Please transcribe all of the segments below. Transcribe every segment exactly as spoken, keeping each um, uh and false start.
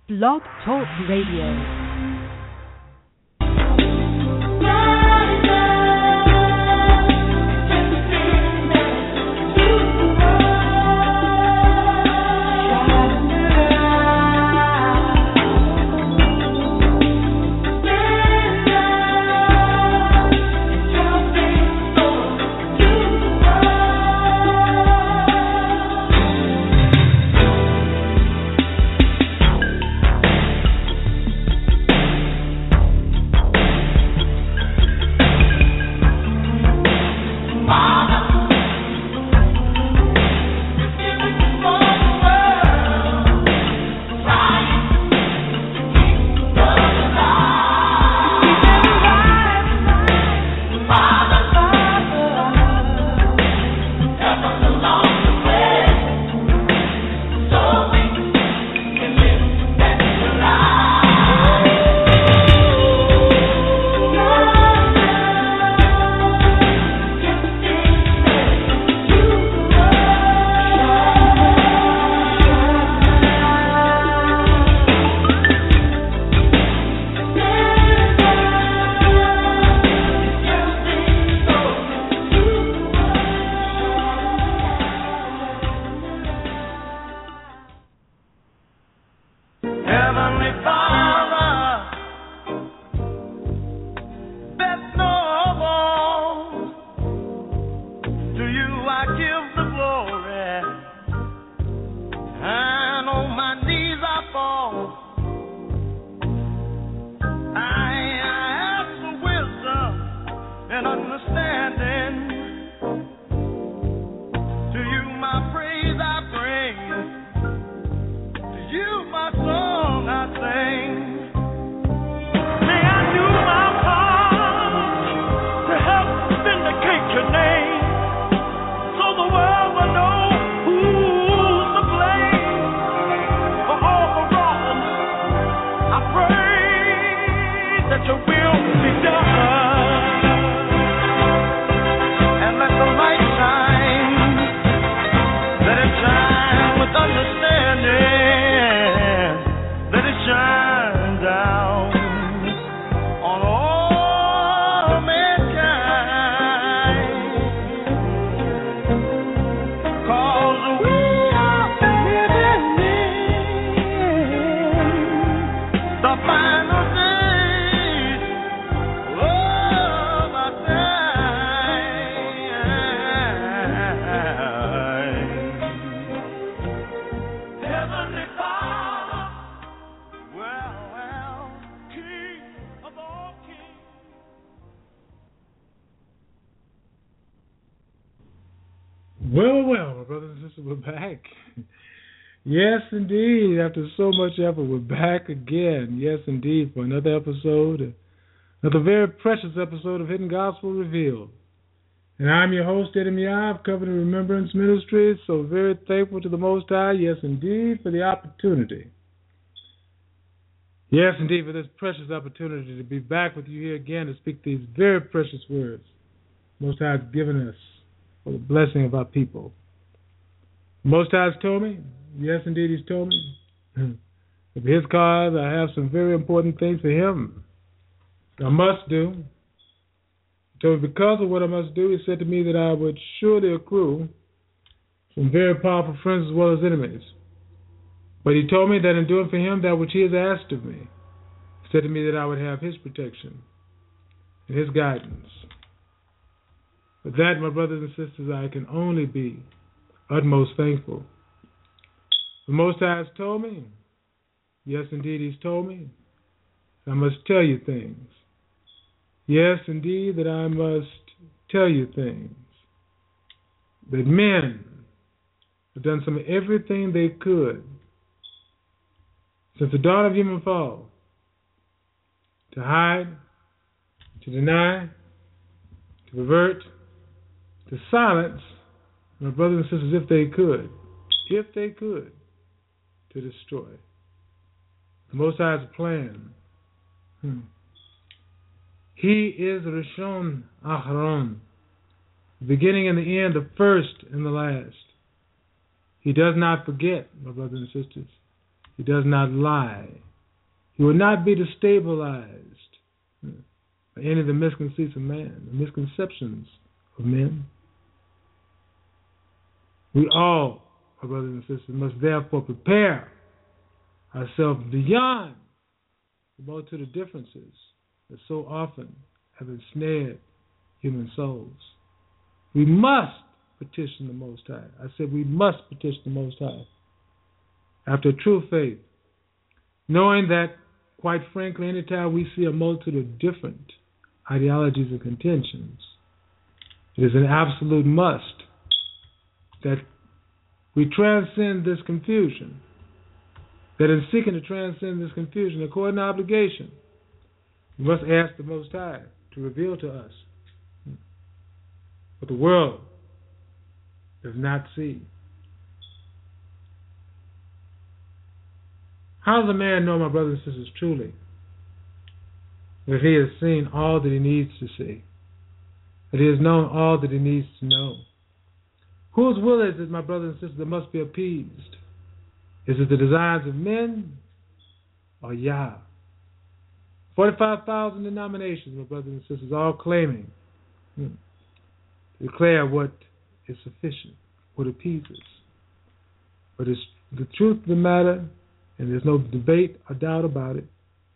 Blog Talk Radio. Well, well, my brothers and sisters, we're back. Yes, indeed. After so much effort, we're back again. Yes, indeed, for another episode, another very precious episode of Hidden Gospel Revealed. And I'm your host, Eddie Miah, Covenant Remembrance Ministries. So very thankful to the Most High, yes, indeed, for the opportunity. Yes, indeed, for this precious opportunity to be back with you here again to speak these very precious words Most High has given us for the blessing of our people. Most High has told me, yes, indeed, He's told me, with His cause, I have some very important things for Him I must do. So because of what I must do, He said to me that I would surely accrue some very powerful friends as well as enemies. But He told me that in doing for Him that which He has asked of me, He said to me that I would have His protection and His guidance. For that, my brothers and sisters, I can only be utmost thankful. The Most High has told me, yes, indeed, He's told me, I must tell you things. Yes, indeed, that I must tell you things. That men have done some everything they could since the dawn of human fall to hide, to deny, to pervert, to silence my brothers and sisters if they could, if they could, to destroy. The Most High's plan. Hmm. He is Rishon Acharon, the beginning and the end, the first and the last. He does not forget, my brothers and sisters. He does not lie. You will not be destabilized by any of the misconceits of man, the misconceptions of men. We all, my brothers and sisters, must therefore prepare ourselves beyond the multitude of differences that so often have ensnared human souls. We must petition the Most High. I said we must petition the Most High after true faith, knowing that, quite frankly, anytime we see a multitude of different ideologies and contentions, it is an absolute must that we transcend this confusion, that in seeking to transcend this confusion, according to obligation, we must ask the Most High to reveal to us what the world does not see. How does a man know, my brothers and sisters, truly, if he has seen all that he needs to see, that he has known all that he needs to know? Whose will is it, my brothers and sisters, that must be appeased? Is it the desires of men or Yah? forty-five thousand denominations, my brothers and sisters, all claiming hmm, to declare what is sufficient, what appeases. But it's the truth of the matter, and there's no debate or doubt about it.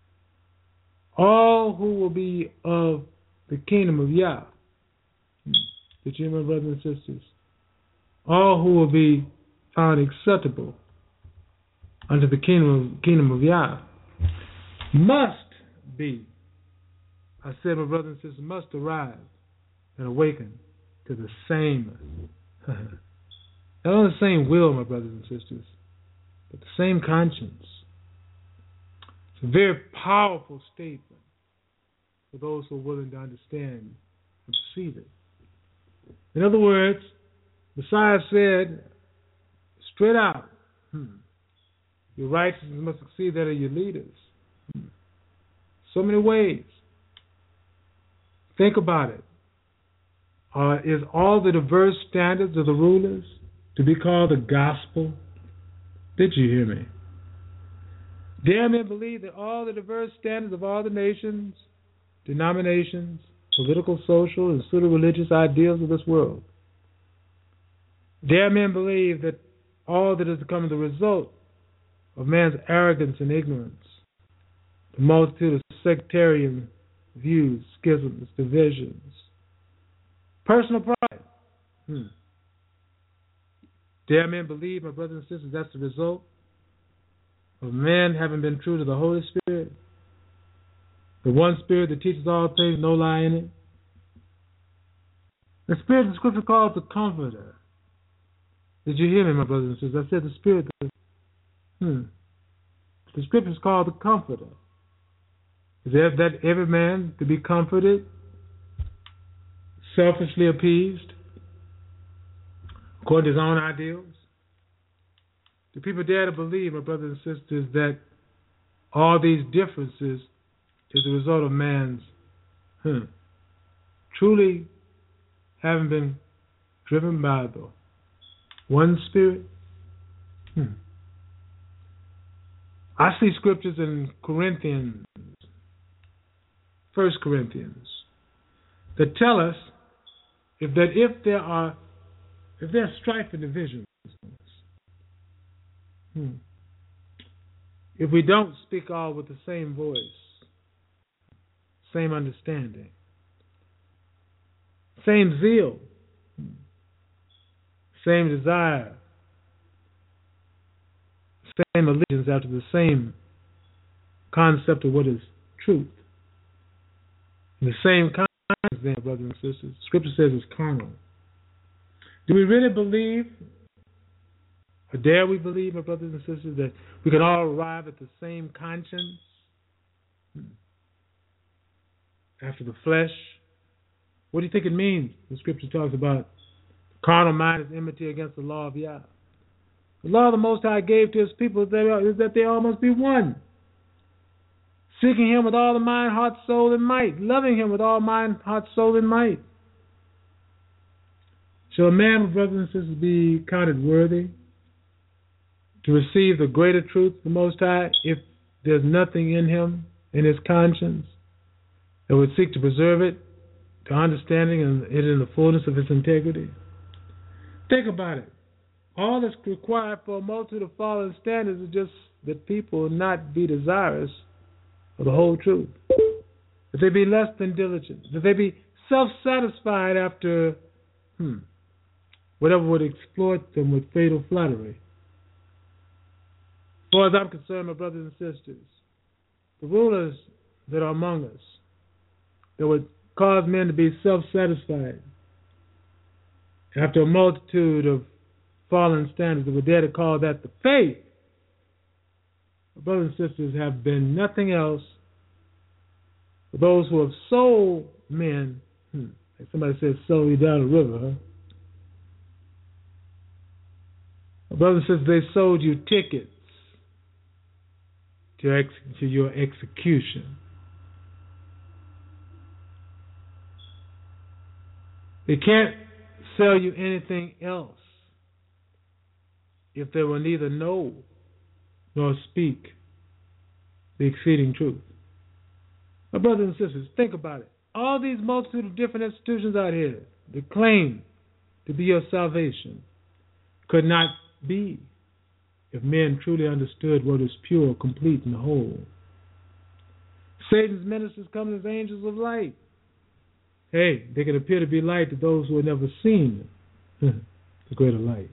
All who will be of the kingdom of Yah, did you hear, my brothers and sisters? All who will be found acceptable unto the kingdom of, kingdom of Yah must be, I said, my brothers and sisters, must arrive and awaken to the same, not only the same will, my brothers and sisters, but the same conscience. It's a very powerful statement for those who are willing to understand and perceive it. In other words, Messiah said straight out, hmm, your righteousness must exceed that of your leaders. Hmm. So many ways. Think about it. Uh, is all the diverse standards of the rulers to be called the gospel? Did you hear me? Dare men believe that all the diverse standards of all the nations, denominations, political, social, and pseudo-religious ideals of this world, dare men believe that all that is becoming the result of man's arrogance and ignorance, the multitude of sectarian views, schisms, divisions, personal pride. Hmm. Dare men believe, my brothers and sisters, that's the result of men having been true to the Holy Spirit, the one Spirit that teaches all things, no lie in it. The Spirit of the Scripture calls the Comforter. Did you hear me, my brothers and sisters? I said the Spirit. That, hmm. The Scripture is called the Comforter. Is there that every man to be comforted, selfishly appeased, according to his own ideals? Do people dare to believe, my brothers and sisters, that all these differences is the result of man's hmm, truly having been driven by the one Spirit? Hmm. I see scriptures in Corinthians, First Corinthians, that tell us if that if there are if there are strife and divisions, hmm, if we don't speak all with the same voice, same understanding, same zeal, same desire, same allegiance after the same concept of what is truth, and the same conscience, then, brothers and sisters, Scripture says it's carnal. Do we really believe, or dare we believe, my brothers and sisters, that we can all arrive at the same conscience after the flesh? What do you think it means when Scripture talks about carnal mind is enmity against the law of Yah? The law the Most High gave to His people is that they all must be one, seeking Him with all the mind, heart, soul, and might, loving Him with all mind, heart, soul, and might. Shall a man, brothers and sisters, be counted worthy to receive the greater truth of the Most High if there's nothing in him, in his conscience, that would seek to preserve it, to understanding and it in the fullness of its integrity? Think about it. All that's required for a multitude of fallen standards is just that people not be desirous of the whole truth, that they be less than diligent, that they be self-satisfied after hmm, whatever would exploit them with fatal flattery. As far as I'm concerned, my brothers and sisters, the rulers that are among us that would cause men to be self-satisfied after a multitude of fallen standards, that would dare to call that the faith, my brothers and sisters, have been nothing else but those who have sold men, hmm, like somebody said, sold you down the river, huh? My brothers and sisters, they sold you tickets to, ex- to your execution. They can't sell you anything else if they will neither know nor speak the exceeding truth. My brothers and sisters, think about it. All these multitude of different institutions out here that claim to be your salvation could not be if men truly understood what is pure, complete, and whole. Satan's ministers come as angels of light. Hey, they can appear to be light to those who have never seen the greater light.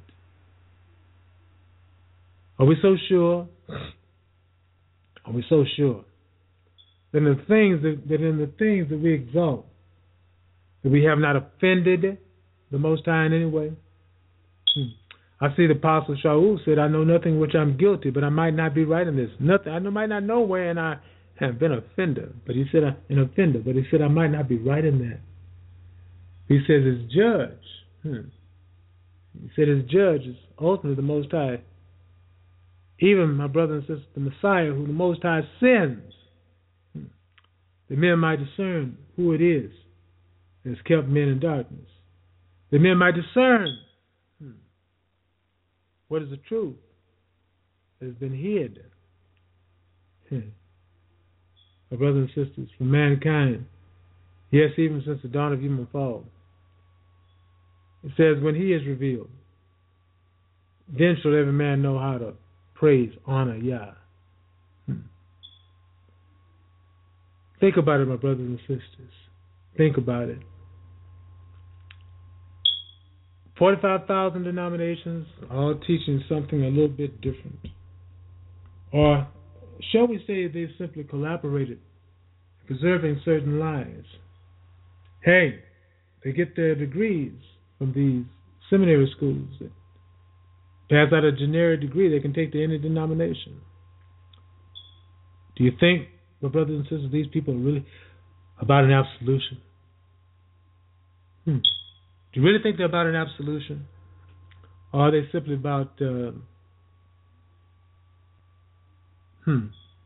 Are we so sure? Are we so sure that in the things that, that in the things that we exalt, that we have not offended the Most High in any way? Hmm. I see the Apostle Shaul said, I know nothing which I'm guilty, but I might not be right in this. Nothing. I might not know wherein I have been an offender, but he said an offender, but he said I might not be right in that. He says his judge. Hmm. He said his judge is ultimately the Most High. Even, my brother and sister, the Messiah, who the Most High sends, hmm, the men might discern who it is that has kept men in darkness. The men might discern hmm, what is the truth that has been hid. Hmm. My brothers and sisters, from mankind, yes, even since the dawn of human fall, it says, when he is revealed, then shall every man know how to praise, honor Yah. Hmm. Think about it, my brothers and sisters. Think about it. forty-five thousand denominations, all teaching something a little bit different. Or shall we say they simply collaborated, preserving certain lies? Hey, they get their degrees from these seminary schools that pass out a generic degree they can take to any denomination. Do you think, my brothers and sisters, these people are really about an absolution? Hmm. Do you really think they're about an absolution? Or are they simply about uh, hmm,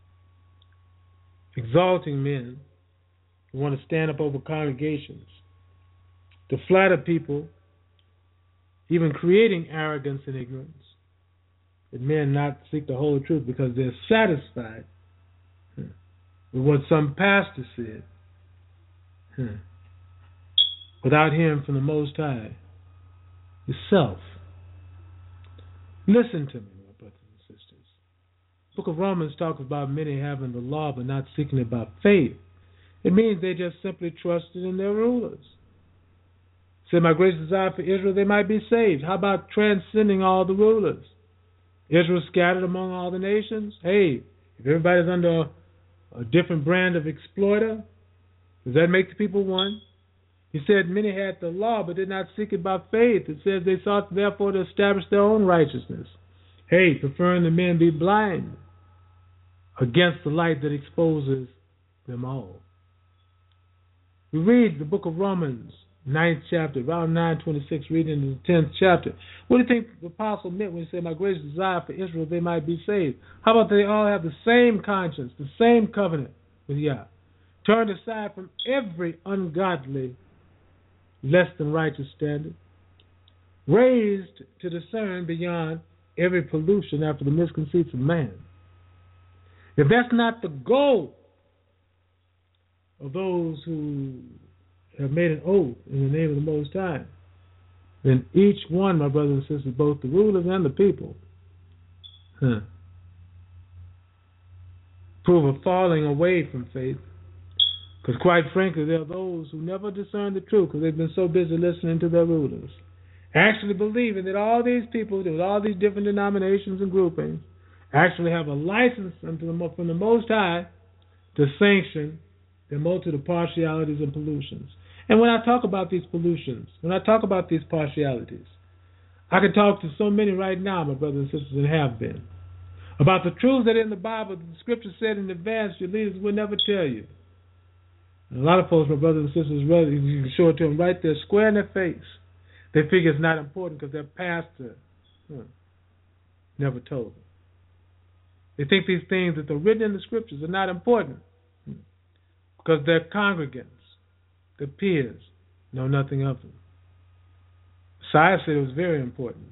exalting men who want to stand up over congregations, to flatter people, even creating arrogance and ignorance, that men not seek the whole truth because they're satisfied hmm, with what some pastor said hmm, without hearing from the Most High yourself? Listen to me, my brothers and sisters. The book of Romans talks about many having the law but not seeking it by faith. It means they just simply trusted in their rulers. Say, my great desire for Israel, they might be saved. How about transcending all the rulers? Israel scattered among all the nations. Hey, if everybody's under a, a different brand of exploiter, does that make the people one? He said many had the law but did not seek it by faith. It says they sought therefore to establish their own righteousness. Hey, preferring the men be blind against the light that exposes them all. We read the book of Romans, ninth chapter, around nine twenty-six, reading in the tenth chapter. What do you think the apostle meant when he said, my greatest desire for Israel, they might be saved? How about they all have the same conscience, the same covenant with Yah? Turned aside from every ungodly, less than righteous standard, raised to discern beyond every pollution after the misconceits of man. If that's not the goal of those who have made an oath in the name of the Most High, then each one, my brothers and sisters, both the rulers and the people, huh, prove a falling away from faith. Because quite frankly, there are those who never discern the truth because they've been so busy listening to their rulers, actually believing that all these people, with all these different denominations and groupings, actually have a license from the Most High to sanction their multitude of partialities and pollutions. And when I talk about these pollutions, when I talk about these partialities, I can talk to so many right now, my brothers and sisters, and have been, about the truths that are in the Bible, the Scripture said in advance, your leaders will never tell you. And a lot of folks, my brothers and sisters, rather you can show it to them right there, square in their face. They figure it's not important because their pastor huh, never told them. They think these things that are written in the Scriptures are not important because their congregants, their peers, know nothing of them. Messiah said it was very important.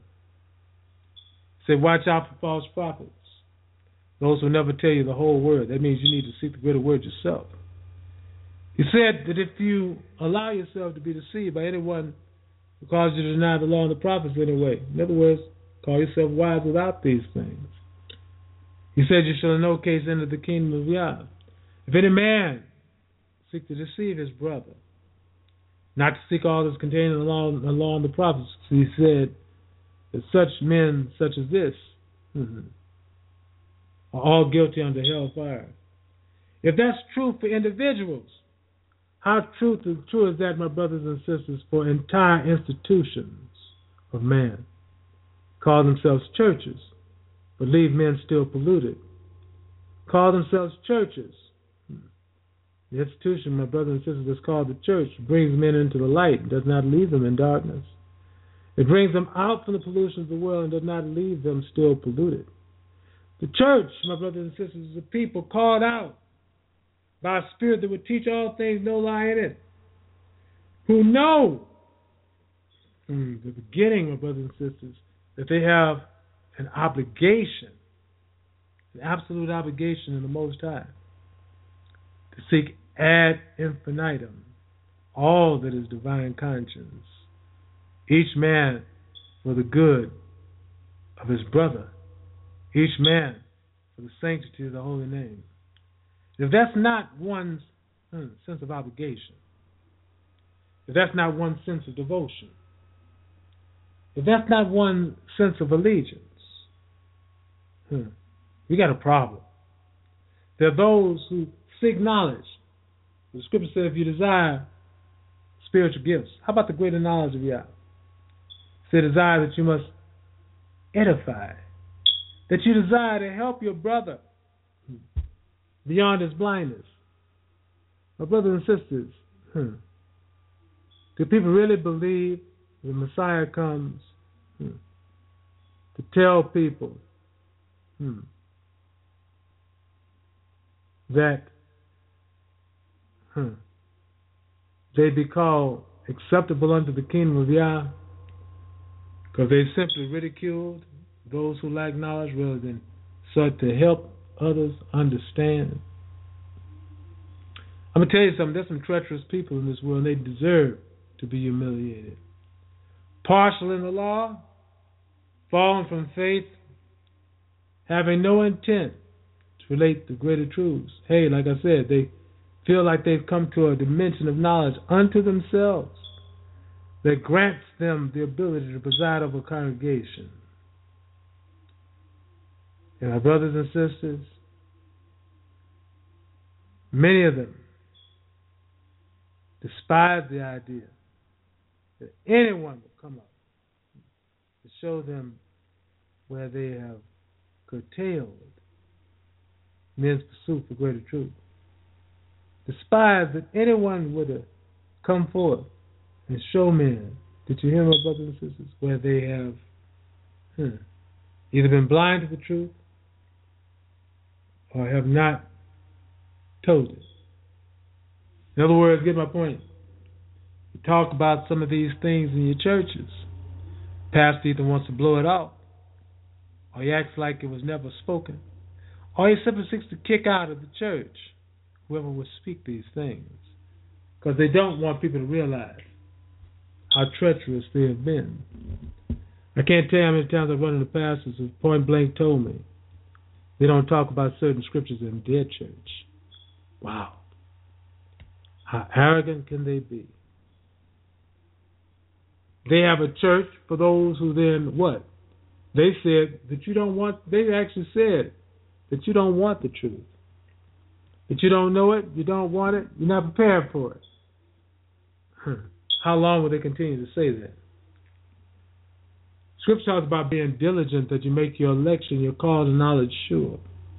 He said, watch out for false prophets. Those who never tell you the whole word. That means you need to seek the greater word yourself. He said that if you allow yourself to be deceived by anyone who causes you to deny the law and the prophets in any way, in other words, call yourself wise without these things. He said you shall in no case enter the kingdom of Yah. If any man seek to deceive his brother, not to seek all that's contained in the law, the law and the prophets, he said that such men such as this mm-hmm, are all guilty under hellfire. If that's true for individuals, how true, true is that, my brothers and sisters, for entire institutions of man? Call themselves churches, but leave men still polluted. Call themselves churches. The institution, my brothers and sisters, that's called the church brings men into the light, does not leave them in darkness. It brings them out from the pollution of the world and does not leave them still polluted. The church, my brothers and sisters, is a people called out by a spirit that would teach all things, no lie in it, who know from the beginning, my brothers and sisters, that they have an obligation, an absolute obligation in the Most High, to seek ad infinitum all that is divine conscience, each man for the good of his brother, each man for the sanctity of the holy name. If that's not one's hmm, sense of obligation, if that's not one's sense of devotion, if that's not one's sense of allegiance, hmm, we got a problem. There are those who seek knowledge. The Scripture said if you desire spiritual gifts, how about the greater knowledge of Yah? It said desire that you must edify, that you desire to help your brother beyond his blindness. My brothers and sisters, hmm, do people really believe the Messiah comes hmm, to tell people hmm, that hmm, they be called acceptable unto the kingdom of Yah because they simply ridiculed those who lack knowledge rather than sought to help others understand? I'm going to tell you something. There's some treacherous people in this world, and they deserve to be humiliated. Partial in the law, fallen from faith, having no intent to relate the greater truths. Hey, like I said, they feel like they've come to a dimension of knowledge unto themselves that grants them the ability to preside over a congregation. And my brothers and sisters, many of them despise the idea that anyone will come up to show them where they have curtailed men's pursuit for greater truth. Despise that anyone would have come forth and show men, did you hear, my brothers and sisters, where they have hmm, either been blind to the truth or have not told it. In other words, get my point. You talk about some of these things in your churches. Pastor either wants to blow it off or he acts like it was never spoken. Or he simply seeks to kick out of the church whoever would speak these things, because they don't want people to realize how treacherous they have been. I can't tell you how many times I've run into pastors who point blank told me they don't talk about certain scriptures in their church. Wow. How arrogant can they be? They have a church for those who then what? They said that you don't want, they actually said that you don't want the truth. That you don't know it, you don't want it, you're not prepared for it. Huh. How long will they continue to say that? Scripture talks about being diligent that you make your election, your call to knowledge sure.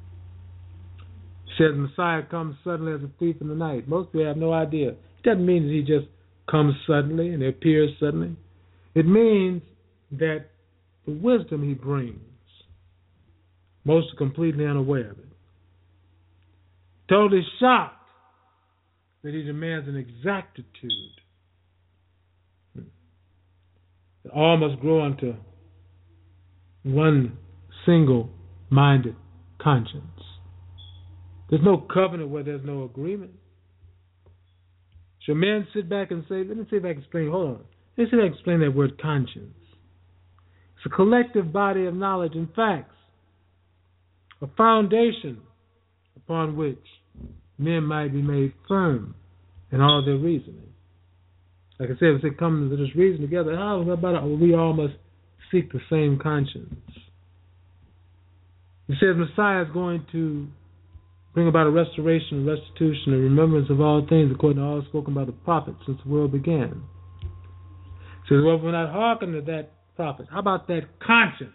It says Messiah comes suddenly as a thief in the night. Most people have no idea. It doesn't mean that he just comes suddenly and appears suddenly. It means that the wisdom he brings, most are completely unaware of it. Totally shocked that he demands an exactitude. That all must grow unto one single-minded conscience. There's no covenant where there's no agreement. Shall men sit back and say, let me see if I can explain, hold on. Let me see if I can explain that word conscience. It's a collective body of knowledge and facts, a foundation upon which men might be made firm in all their reasoning. Like I said, if they come to this reason together, how about it? We all must seek the same conscience. He says Messiah is going to bring about a restoration, a restitution, a remembrance of all things according to all spoken by the prophets since the world began. He says, well, if we're not hearkening to that prophet, how about that conscience?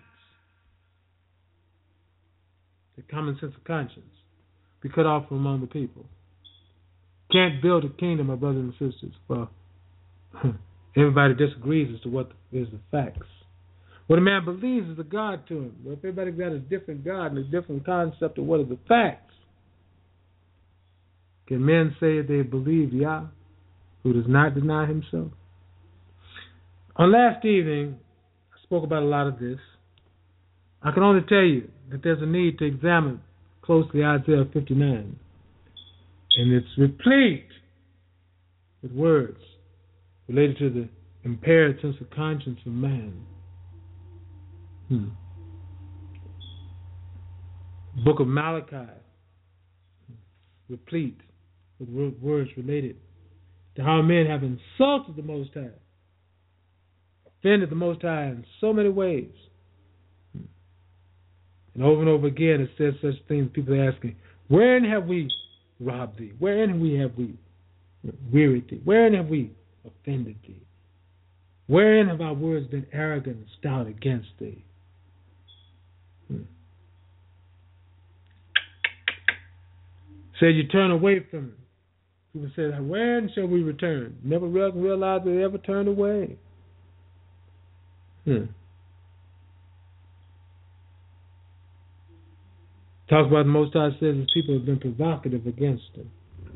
The common sense of conscience be cut off from among the people. Can't build a kingdom, my brothers and sisters. Well, everybody disagrees as to what is the facts. What a man believes is a God to him. Well, if everybody's got a different God and a different concept of what are the facts, can men say they believe Yah, who does not deny himself? On last evening, I spoke about a lot of this. I can only tell you that there's a need to examine closely Isaiah fifty-nine. And it's replete with words related to the impaired sense of conscience of man. Hmm. Book of Malachi, replete with words related to how men have insulted the Most High, offended the Most High in so many ways. And over and over again it says such things. People are asking, wherein have we robbed thee? Wherein have we wearied thee? Wherein have we offended thee? Wherein have our words been arrogant and stout against thee? Hmm. Said you turn away from him. People said, wherein shall we return? Never realized they ever turned away. Hmm. Talks about the Most High says his people have been provocative against him.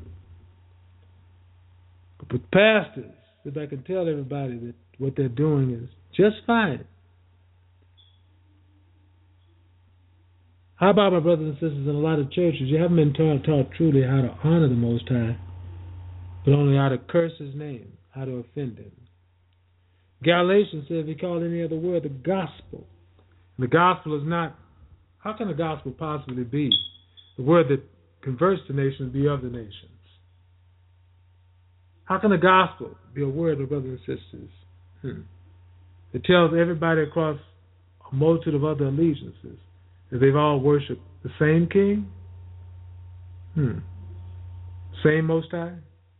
But with pastors, if I can tell everybody that what they're doing is just fine. How about, my brothers and sisters, in a lot of churches, you haven't been taught, taught truly how to honor the Most High, but only how to curse his name, how to offend him. Galatians says he called any other word the gospel. And the gospel is not, how can the gospel possibly be the word that converts the nations be of the nations? How can the gospel be a word of brothers and sisters? Hmm. It tells everybody across a multitude of other allegiances that they've all worshipped the same king? Hmm. Same Most High?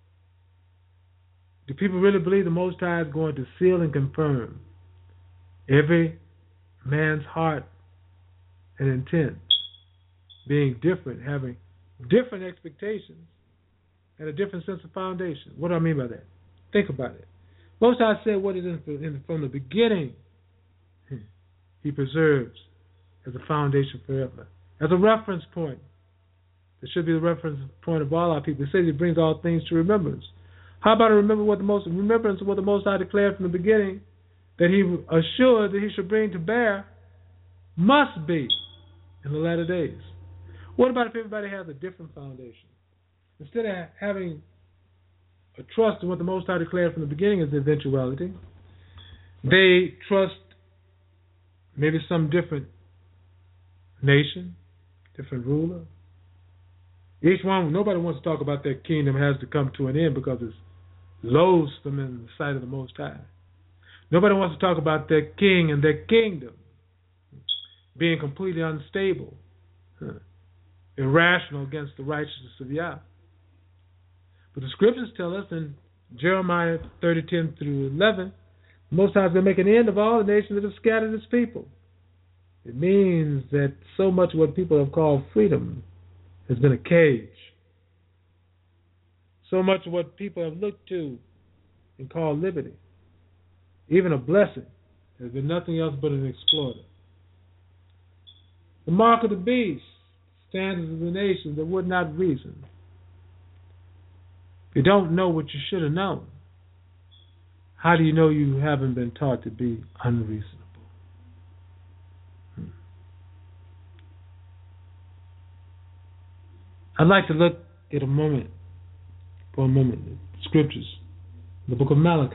Do people really believe the Most High is going to seal and confirm every man's heart and intent being different, having different expectations and a different sense of foundation? What do I mean by that? Think about it. Most High said what is in, from the beginning he preserves as a foundation forever, as a reference point. That should be the reference point of all our people. It says he brings all things to remembrance. How about I remember what the most remembrance of what the Most High declared from the beginning that he assured that he should bring to bear must be in the latter days. What about if everybody has a different foundation? Instead of having a trust in what the Most High declared from the beginning as the eventuality, they trust maybe some different nation, different ruler. Each one, nobody wants to talk about their kingdom has to come to an end because it's loathsome in the sight of the Most High. Nobody wants to talk about their king and their kingdom being completely unstable, huh, irrational against the righteousness of Yah. But the scriptures tell us in Jeremiah thirty, ten through eleven, the Most High is going to make an end of all the nations that have scattered His people. It means that so much of what people have called freedom has been a cage. So much of what people have looked to and called liberty, even a blessing, has been nothing else but an exploiter. The mark of the beast stands as the nation that would not reason. If you don't know what you should have known, how do you know you haven't been taught to be unreasonable? Hmm. I'd like to look at a moment, for a moment, at the scriptures, the book of Malachi.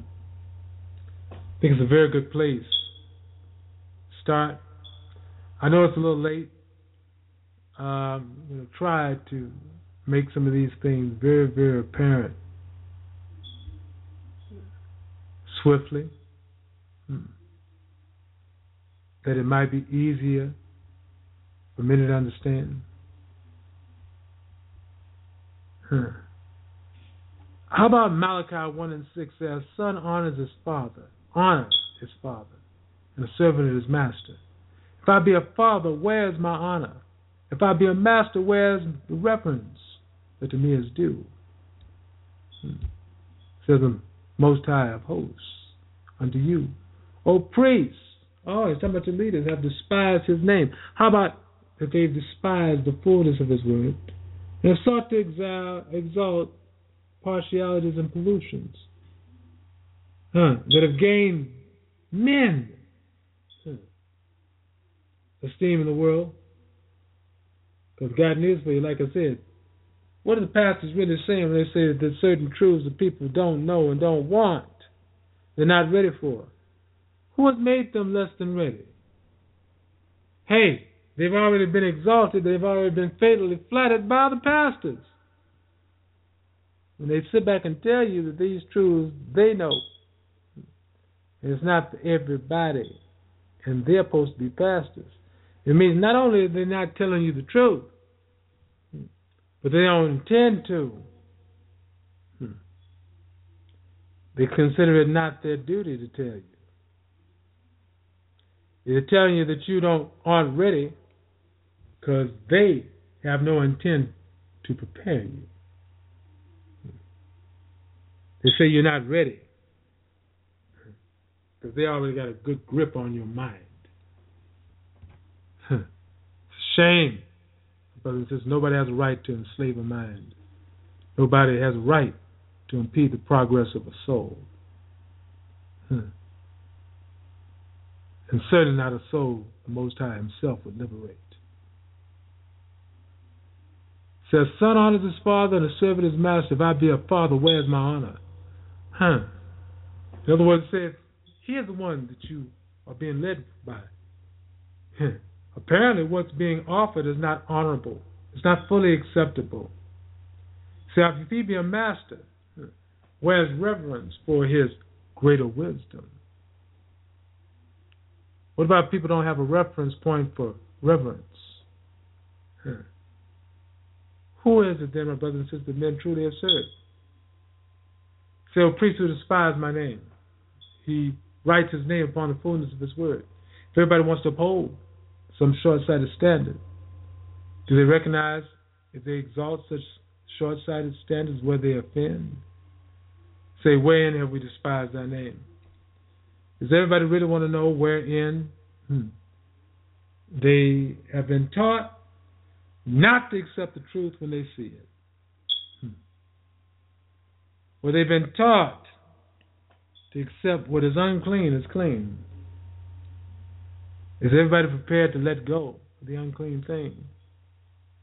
I think it's a very good place to start. I know it's a little late. Um, I'm going to try to make some of these things very, very apparent swiftly, hmm. that it might be easier for many to understand. Huh. How about Malachi one and six says, son honors his father, honors his father, and a servant of his master. If I be a father, where is my honor? If I be a master, where is the reverence that to me is due? Hmm. Says the Most High of hosts unto you, O priests. Oh, he's talking about your leaders have despised his name. How about that they've despised the fullness of his word and have sought to exalt, exalt partialities and pollutions, huh, that have gained men huh, esteem in the world? Because God news for you, like I said, what are the pastors really saying when they say that certain truths that people don't know and don't want, they're not ready for? Who has made them less than ready? Hey, they've already been exalted. They've already been fatally flattered by the pastors. When they sit back and tell you that these truths they know, it's not for everybody, and they're supposed to be pastors. It means not only are they not telling you the truth, but they don't intend to. They consider it not their duty to tell you. They're telling you that you don't aren't ready because they have no intent to prepare you. They say you're not ready because they already got a good grip on your mind. It's a shame, brothers and sisters. Nobody has a right to enslave a mind. Nobody has a right to impede the progress of a soul. Huh. And certainly not a soul the Most High Himself would liberate. It says, son honors his father and a servant his master. If I be a father, where's my honor? Huh. In other words, it says, he is the one that you are being led by. Huh. Apparently what's being offered is not honorable. It's not fully acceptable. So if he be a master, where's reverence for his greater wisdom? What about people don't have a reference point for reverence? Huh. Who is it then, my brothers and sisters, that men truly have served? Say, a priest who despises my name. He writes his name upon the fullness of his word. If everybody wants to uphold some short-sighted standard, do they recognize if they exalt such short-sighted standards where they offend? Say, wherein have we despised thy name? Does everybody really want to know wherein hmm, they have been taught not to accept the truth when they see it? Hmm. Where they've been taught to accept what is unclean as clean? Is everybody prepared to let go of the unclean thing?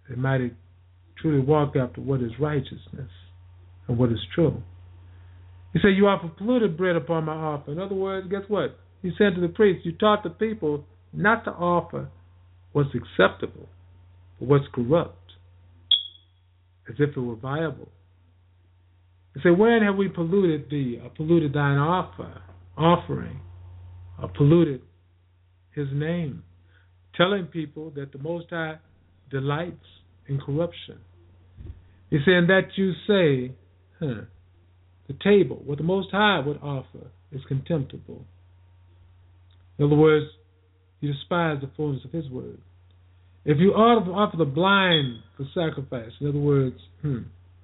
they might truly walk after what is righteousness and what is true. He said, you offer polluted bread upon my altar. In other words, guess what? He said to the priests, you taught the people not to offer what's acceptable, but what's corrupt, as if it were viable. He said, wherein have we polluted thee, or polluted thine offer, offering, or polluted his name? Telling people that the Most High delights in corruption. He said, and that you say, huh, the table, what the Most High would offer, is contemptible. In other words, you despise the fullness of his word. If you offer the blind for sacrifice, in other words, hmm,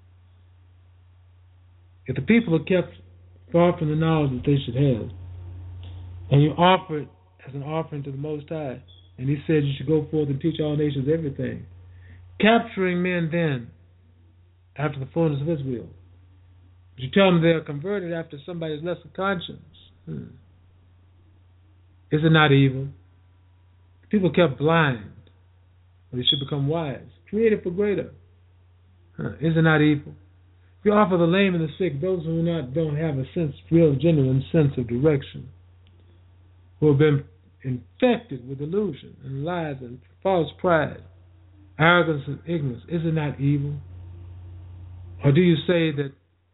if the people are kept far from the knowledge that they should have, and you offer it as an offering to the Most High, and he said you should go forth and teach all nations everything, capturing men then after the fullness of his will. But you tell them they're converted after somebody's lesser conscience. Hmm. Is it not evil? People kept blind, but they should become wise, created for greater. Huh. Is it not evil? If you offer the lame and the sick, those who not don't have a sense, real, genuine sense of direction, who have been infected with illusion and lies and false pride, arrogance and ignorance, is it not evil? Or do you say that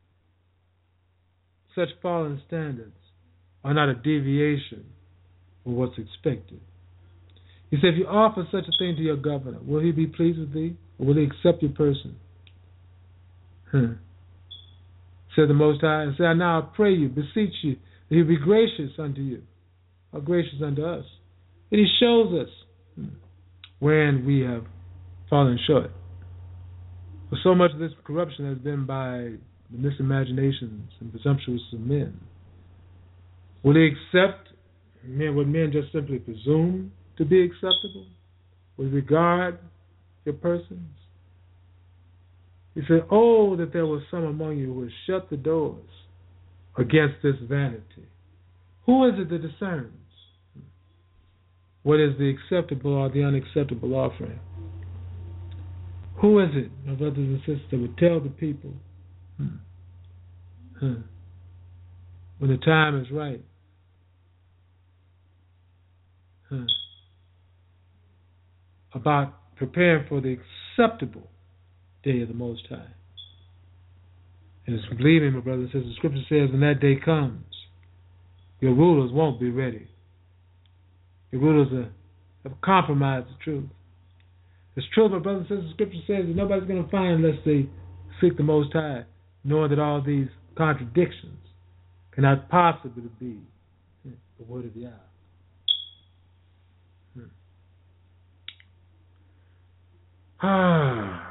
such fallen standards are not a deviation from what's expected? He said, if you offer such a thing to your governor, will he be pleased with thee, or will he accept your person? Hmm. Said the Most High, and said, I now pray you, beseech you, that he be gracious unto you, or gracious unto us. And he shows us hmm, wherein we have fallen short. For so much of this corruption has been by the misimaginations and presumptuous of men. Will he accept men, would men just simply presume to be acceptable? Will he regard your persons? He said, oh, that there was some among you who would shut the doors against this vanity. Who is it that discerns what is the acceptable or the unacceptable offering? Who is it, my brothers and sisters, that would tell the people hmm, hmm, when the time is right hmm, about preparing for the acceptable day of the Most High? And it's believing, my brothers and sisters, the Scripture says when that day comes, your rulers won't be ready. Your rulers are, have compromised the truth. It's true, my brothers and sisters, the Scripture says that nobody's going to find unless they seek the Most High, knowing that all these contradictions cannot possibly be the word of Yah. Hmm. Ah.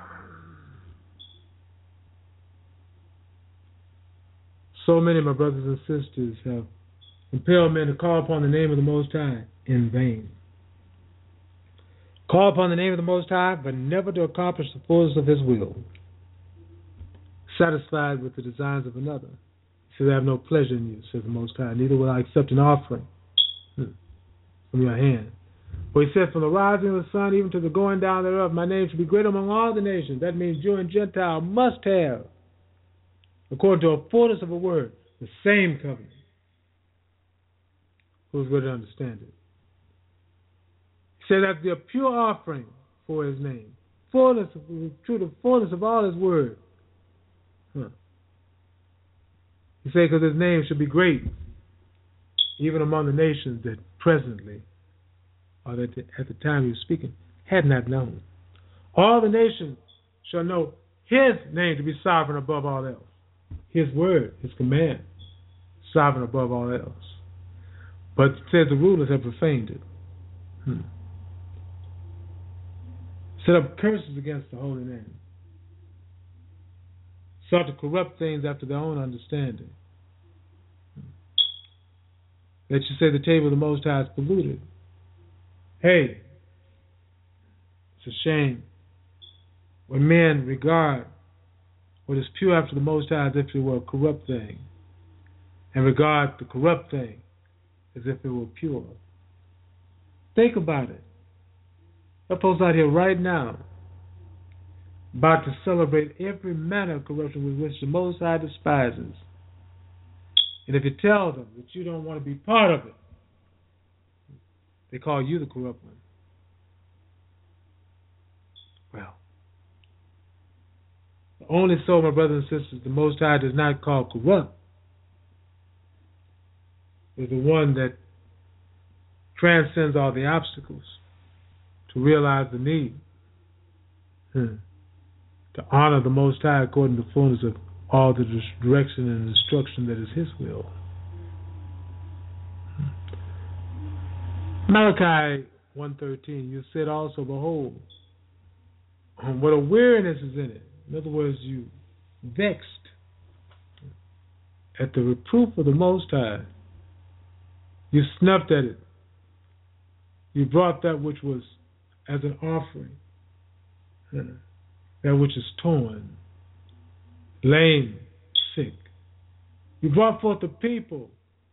So many of my brothers and sisters have compelled men to call upon the name of the Most High in vain. Call upon the name of the Most High, but never to accomplish the fullness of his will. Satisfied with the designs of another. He says, I have no pleasure in you, says the Most High. Neither will I accept an offering from your hand. For he said, from the rising of the sun even to the going down thereof, my name shall be great among all the nations. That means Jew and Gentile must have, according to a fullness of a word, the same covenant. Who's ready to understand it? He said that the pure offering for his name, fullness of, true the fullness of all his word. Huh. He said because his name should be great, even among the nations that presently, or that at the time he was speaking, had not known. All the nations shall know his name to be sovereign above all else. His word, his command, sovereign above all else. But it says the rulers have profaned it. Hmm. Set up curses against the holy name. Sought to corrupt things after their own understanding. That you say the table of the Most High is polluted. Hey, it's a shame when men regard what is pure after the Most High as if it were a corrupt thing, and regard the corrupt thing as if it were pure. Think about it. There are folks out here right now about to celebrate every manner of corruption with which the Most High despises. And if you tell them that you don't want to be part of it, they call you the corrupt one. Well, the only soul, my brothers and sisters, the Most High does not call corrupt is the one that transcends all the obstacles to realize the need hmm. to honor the Most High according to the fullness of all the direction and instruction that is His will. Malachi one thirteen, you said also, behold, what a weariness is in it. In other words, you vexed at the reproof of the Most High. You snuffed at it. You brought that which was as an offering, that which is torn, lame, sick. You brought forth a people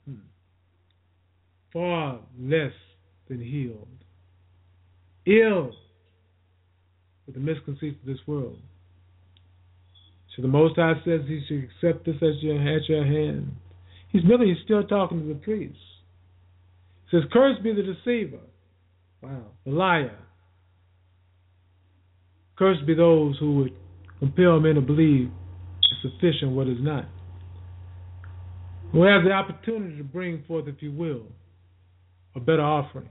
far less than healed, ill with the misconceits of this world. So the Most High says He should accept this at your, at your hand. He's really he's still talking to the priests. He says, cursed be the deceiver. Wow. The liar. Cursed be those who would compel men to believe is sufficient what is not. Who have the opportunity to bring forth, if you will, a better offering.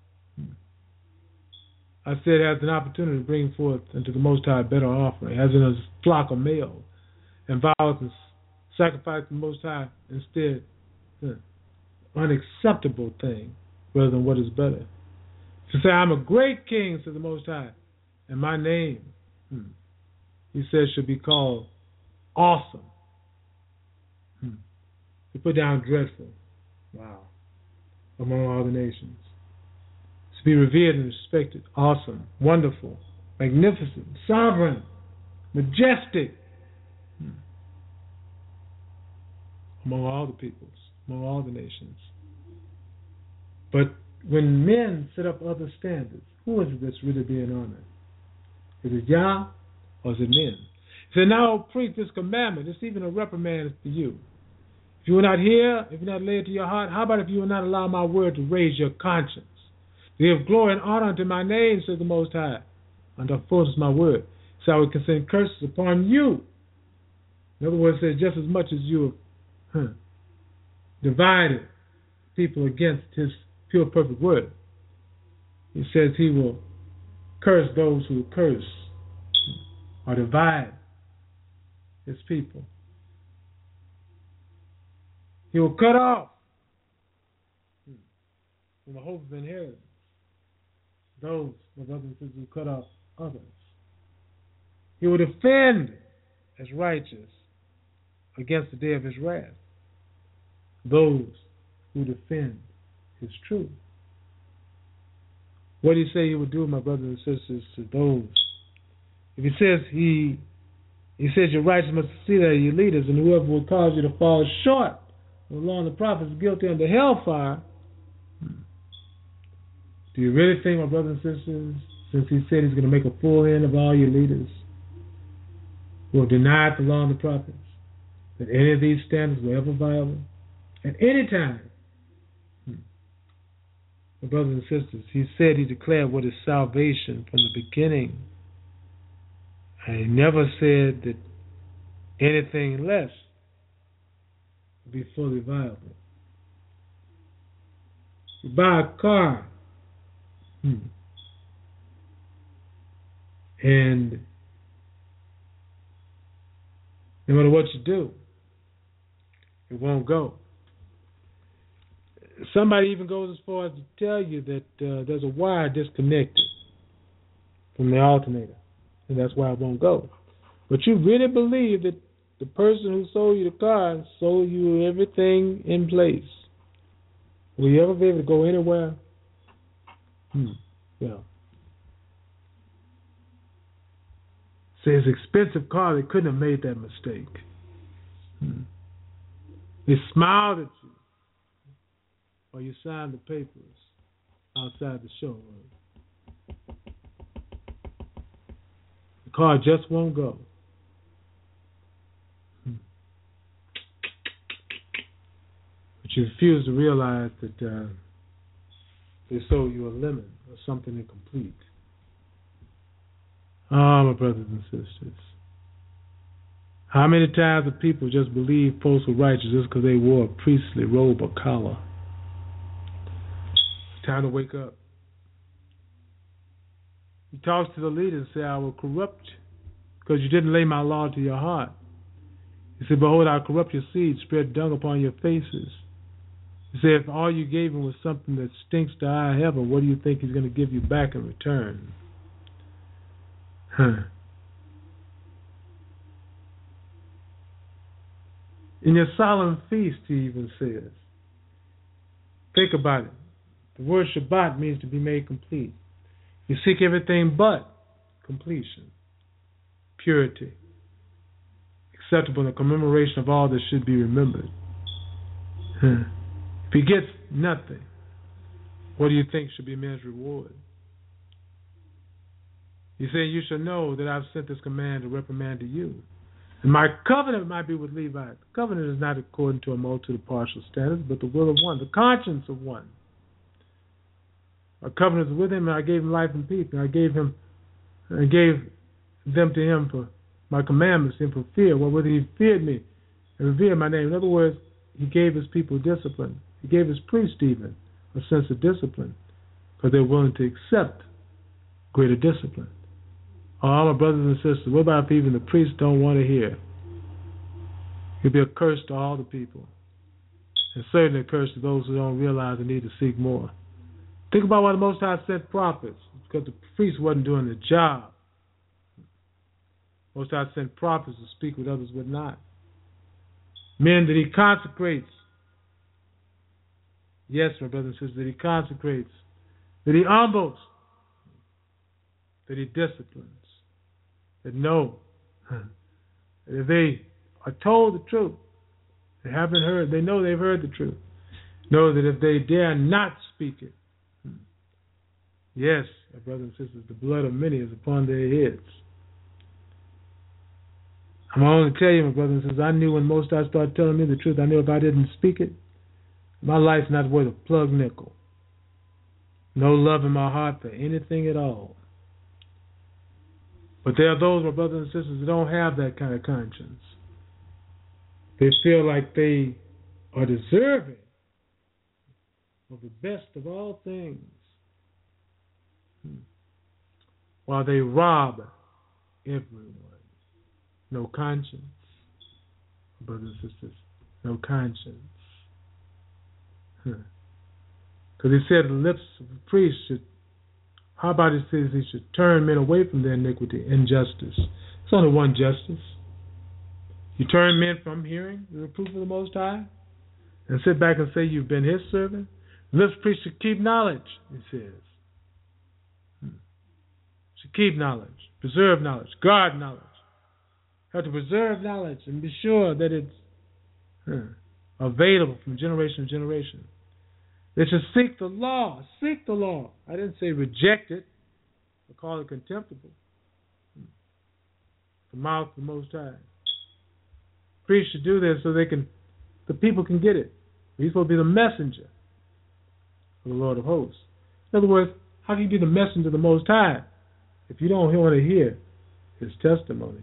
I said has an opportunity to bring forth unto the Most High a better offering, as in a flock of male, and vows to sacrifice the Most High instead, huh, unacceptable thing rather than what is better. To say, I'm a great king, said the Most High, and my name, hmm, He says, should be called awesome. Hmm. He put down dreadful. Wow. Among all the nations. To be revered and respected, awesome, wonderful, magnificent, sovereign, majestic, hmm, among all the peoples, among all the nations. But when men set up other standards, who is it that's really being honored? Is it Yah or is it men? He said, now preach this commandment. It's even a reprimand to you. If you will not hear, if you not lay it to your heart, how about if you will not allow my word to raise your conscience? To give glory and honor unto my name, says the Most High, unto the fullness of my word. So I will send curses upon you. In other words, it says just as much as you have huh, divided people against His pure, perfect word, He says He will curse those who curse or divide His people. He will cut off from the hope of inheritance those, my brothers and sisters, who cut off others. He will defend as righteous against the day of His wrath those who defend His truth. What did He say He would do, my brothers and sisters, to those? If He says He He says your righteous must see that your leaders, and whoever will cause you to fall short of the law and the prophets is guilty unto hellfire. Do you really think, my brothers and sisters, since He said He's going to make a full end of all your leaders who have denied the law and the prophets, that any of these standards were ever viable? At any time, my brothers and sisters, He said He declared what is salvation from the beginning. And He never said that anything less would be fully viable. You buy a car, hmm, and no matter what you do, it won't go. Somebody even goes as far as to tell you that uh, there's a wire disconnected from the alternator, and that's why it won't go. But you really believe that the person who sold you the car sold you everything in place. Will you ever be able to go anywhere? Hmm. Yeah. Say it's an expensive car, they couldn't have made that mistake. Hmm. They smiled at you while you signed the papers outside the showroom. car just won't go. Hmm. But you refuse to realize that uh, they sold you a lemon or something incomplete. Ah, my brothers and sisters. How many times have people just believed folks were righteous just because they wore a priestly robe or collar? It's time to wake up. He talks to the leaders and says, I will corrupt because you didn't lay my law to your heart. He said, behold, I'll corrupt your seed, spread dung upon your faces. He said, if all you gave him was something that stinks to high heaven, what do you think he's going to give you back in return? Huh. In your solemn feast, he even says, think about it. The word Shabbat means to be made complete. You seek everything but completion, purity, acceptable in the commemoration of all that should be remembered. Huh. If he gets nothing, what do you think should be man's reward? He said, you shall know that I've sent this command to reprimand to you. And my covenant might be with Levi. The covenant is not according to a multitude of partial standards, but the will of one, the conscience of one. My covenant is with him, and I gave him life and peace, and I gave him, I gave them to him for my commandments, and for fear. Wherewith he feared me and revered my name. In other words, he gave his people discipline. He gave his priests even a sense of discipline, because they're willing to accept greater discipline. All my brothers and sisters, what about if even the priests don't want to hear? It'll be a curse to all the people, and certainly a curse to those who don't realize the need to seek more. Think about why the Most High sent prophets, because the priests wasn't doing the job. Most High sent prophets to speak what others would not. Men that he consecrates. Yes, my brothers and sisters, that he consecrates, that he humbles, that he disciplines, that know that if they are told the truth, they haven't heard, they know they've heard the truth, know that if they dare not speak it, yes, my brothers and sisters, the blood of many is upon their heads. I'm going to tell you, my brothers and sisters, I knew when most I started telling me the truth, I knew if I didn't speak it, my life's not worth a plug nickel. No love in my heart for anything at all. But there are those, my brothers and sisters, who don't have that kind of conscience. They feel like they are deserving of the best of all things, while they rob everyone. No conscience, brothers and sisters, no conscience. Because huh. he said the lips of the priest should, how about he says he should turn men away from their iniquity and justice. It's only one justice. You turn men from hearing the reproof of the Most High and sit back and say you've been his servant. The lips of the priest should keep knowledge, he says. Hmm. Should keep knowledge, preserve knowledge, guard knowledge. Have to preserve knowledge and be sure that it's huh, available from generation to generation. They should seek the law. Seek the law. I didn't say reject it or call it contemptible. The mouth of the Most High. Priests should do this so they can, the people can get it. He's supposed to be the messenger of the Lord of hosts. In other words, how can you be the messenger of the Most High if you don't want to hear his testimony?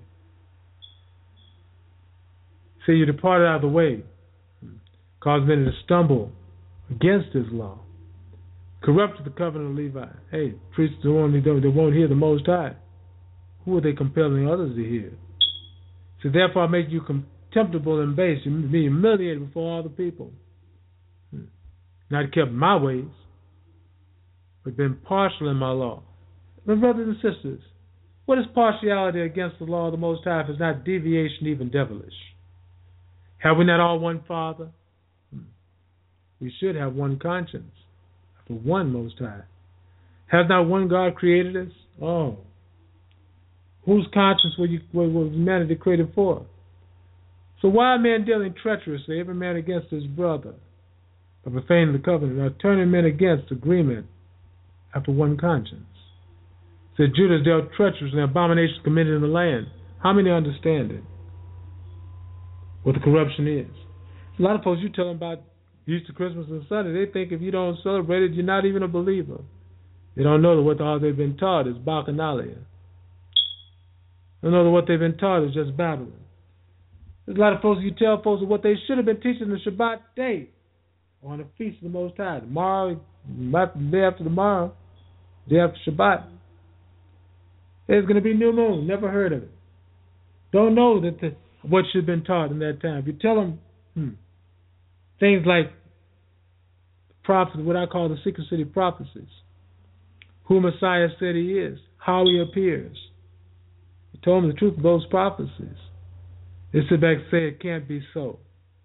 See, you departed out of the way, caused many to stumble against his law, corrupted the covenant of Levi. Hey, priests don't want to, they won't hear the Most High. Who are they compelling others to hear? So therefore I make you contemptible and base, you be humiliated before all the people. Not kept my ways, but been partial in my law. My brothers and sisters, what is partiality against the law of the Most High if it's not deviation, even devilish? Have we not all one Father? We should have one conscience, for one Most High. Has not one God created us? Oh. Whose conscience were you, was humanity created for? So why are men dealing treacherously, every man against his brother, by profaning the covenant, or turning men against agreement after one conscience? said Judah dealt treacherously and abominations committed in the land. How many understand it? What the corruption is. A lot of folks, you tell them about Easter, Christmas, and Sunday, they think if you don't celebrate it, you're not even a believer. They don't know that what all they've been taught is Bacchanalia. They don't know that what they've been taught is just Babylon. There's a lot of folks, you tell folks what they should have been teaching the Shabbat day or on the Feast of the Most High. Tomorrow, the day after tomorrow, day after Shabbat, there's going to be new moon. Never heard of it. Don't know that the, what should have been taught in that time. If you tell them hmm, things like prophet, what I call the secret city prophecies, who Messiah said he is, how he appears. You told them the truth of those prophecies. They sit back and say it can't be so.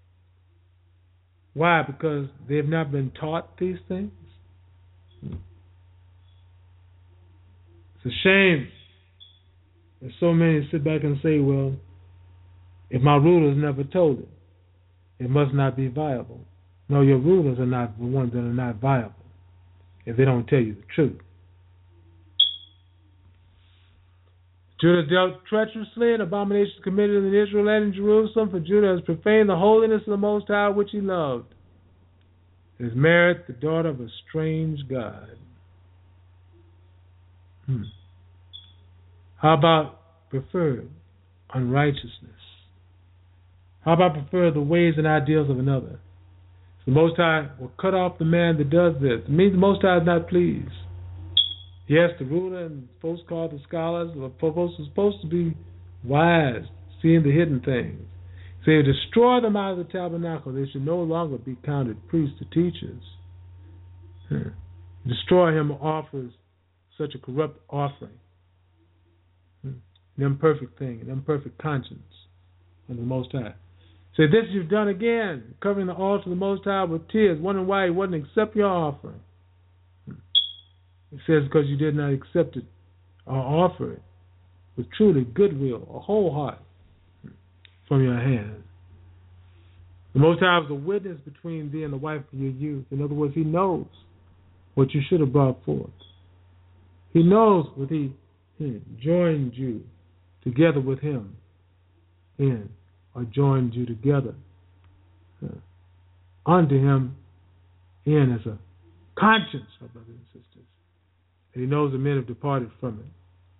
Why? Because they have not been taught these things? It's a shame that so many sit back and say, well, if my rulers never told it, it must not be viable. No, your rulers are not the ones that are not viable if they don't tell you the truth. Judah dealt treacherously, and abominations committed in Israel and in Jerusalem, for Judah has profaned the holiness of the Most High which he loved. He has married the daughter of a strange God. Hmm. How about preferred unrighteousness? How about prefer the ways and ideals of another? The Most High will cut off the man that does this. It means the Most High is not pleased. Yes, the ruler and folks called the scholars, the folks are supposed to be wise, seeing the hidden things. Say, destroy them out of the tabernacle. They should no longer be counted priests or teachers. Hmm. Destroy him who offers such a corrupt offering. Hmm. An imperfect thing, an imperfect conscience of the Most High. Say, this you've done again, covering the altar of the Most High with tears, wondering why he wouldn't accept your offering. It says because you did not accept it or offer it with truly goodwill, a whole heart from your hand. The Most High is a witness between thee and the wife of your youth. In other words, he knows what you should have brought forth. He knows what he, he joined you together with him in, or joined you together uh, unto him in as a conscience, our brothers and sisters. And he knows the men have departed from it.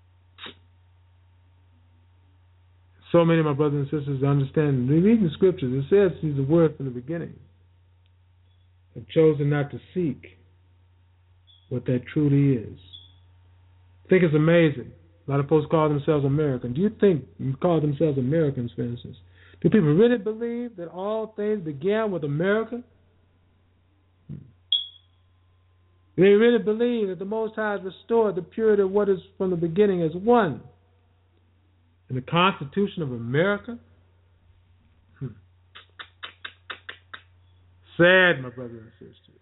So many of my brothers and sisters understand. We read the scriptures. It says he's the word from the beginning. Have chosen not to seek what that truly is. I think it's amazing. A lot of folks call themselves American. Do you think you call themselves Americans, for instance? Do people really believe that all things began with America? Do they really believe that the Most High has restored the purity of what is from the beginning as one in the Constitution of America? Hmm. Sad, my brothers and sisters.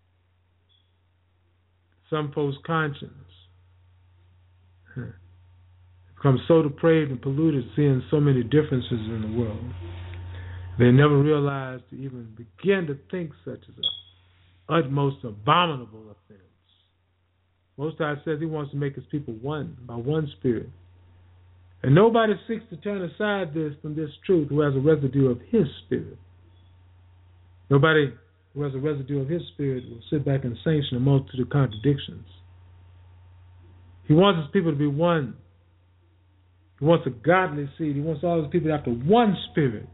Some folks' conscience huh, become so depraved and polluted, seeing so many differences in the world. They never realize to even begin to think such as a utmost abominable offense. Most High says he wants to make his people one by one spirit. And nobody seeks to turn aside this from this truth who has a residue of his spirit. Nobody who has a residue of his spirit will sit back and sanction a multitude of contradictions. He wants his people to be one. He wants a godly seed. He wants all his people after one spirit.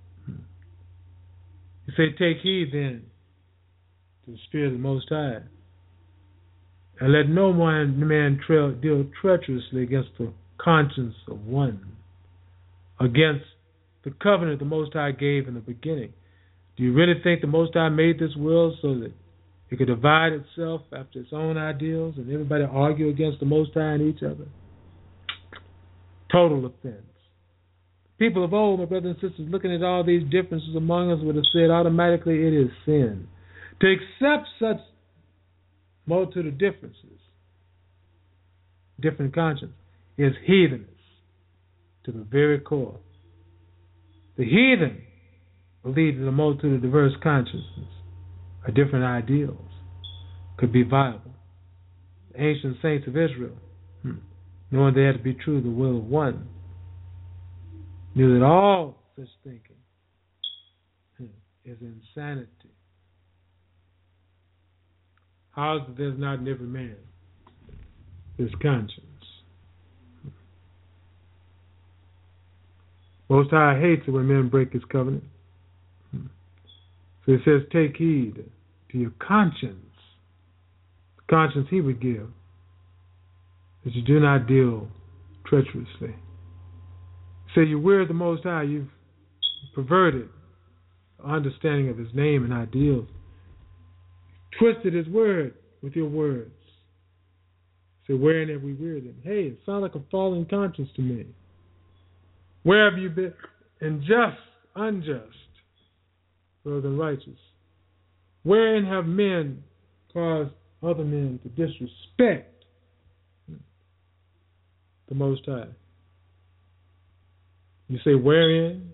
He said, take heed then to the Spirit of the Most High, and let no man, man trail, deal treacherously against the conscience of one, against the covenant the Most High gave in the beginning. Do you really think the Most High made this world so that it could divide itself after its own ideals and everybody argue against the Most High and each other? Total offense. People of old, my brothers and sisters, looking at all these differences among us would have said automatically it is sin. To accept such multitude of differences, different conscience, is heathenness to the very core. The heathen believe that a multitude of diverse consciences or different ideals could be viable. The ancient saints of Israel hmm. knowing they had to be true to the will of one, knew that all such thinking hmm, is insanity. How is it there's not in every man his conscience? Most High hates it when men break his covenant. So he says, take heed to your conscience. The conscience he would give, that you do not deal treacherously. So you wear the Most High, you've perverted the understanding of his name and ideals. Twisted his word with your words. So wherein have we wearied him? Hey, it sounds like a fallen conscience to me. Where have you been unjust, unjust, rather than righteous? Wherein have men caused other men to disrespect the Most High? You say, wherein?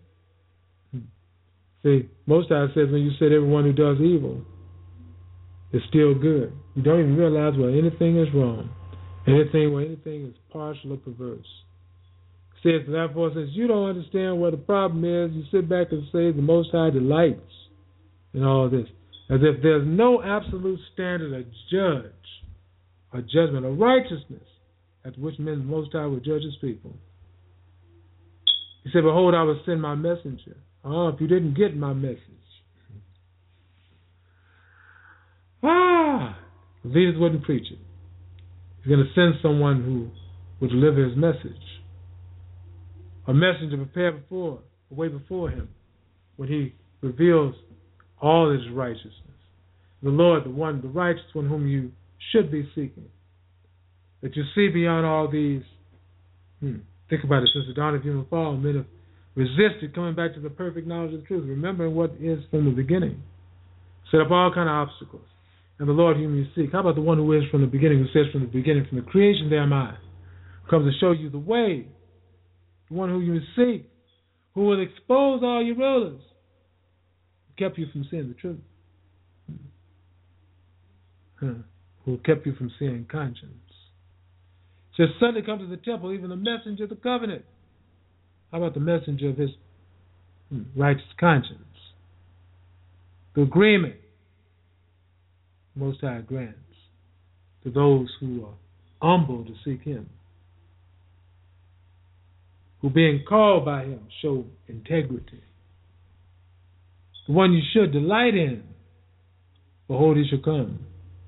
See, Most High says when you said everyone who does evil is still good. You don't even realize where anything is wrong. Anything where anything is partial or perverse. Says, therefore, since you don't understand what the problem is, you sit back and say the Most High delights in all this. As if there's no absolute standard of judge, or judgment, or righteousness at which men the Most High will judge his people. He said, behold, I will send my messenger. Oh, if you didn't get my message. Ah, leaders wouldn't preach it. He's going to send someone who will deliver his message. A messenger prepared before, way before him, when he reveals all his righteousness. The Lord, the one, the righteous one whom you should be seeking. That you see beyond all these. Hmm, think about it. Since the dawn of human fall, men have resisted coming back to the perfect knowledge of the truth, remembering what is from the beginning. Set up all kind of obstacles. And the Lord whom you seek. How about the one who is from the beginning, who says from the beginning, from the creation there am I, who comes to show you the way, the one who you seek, who will expose all your rulers, who kept you from seeing the truth, huh. who kept you from seeing conscience. Says Sunday come to the temple, even the messenger of the covenant. How about the messenger of his hmm, righteous conscience? The agreement Most High grants to those who are humble to seek him, who being called by him show integrity. The one you should delight in, behold, he shall come.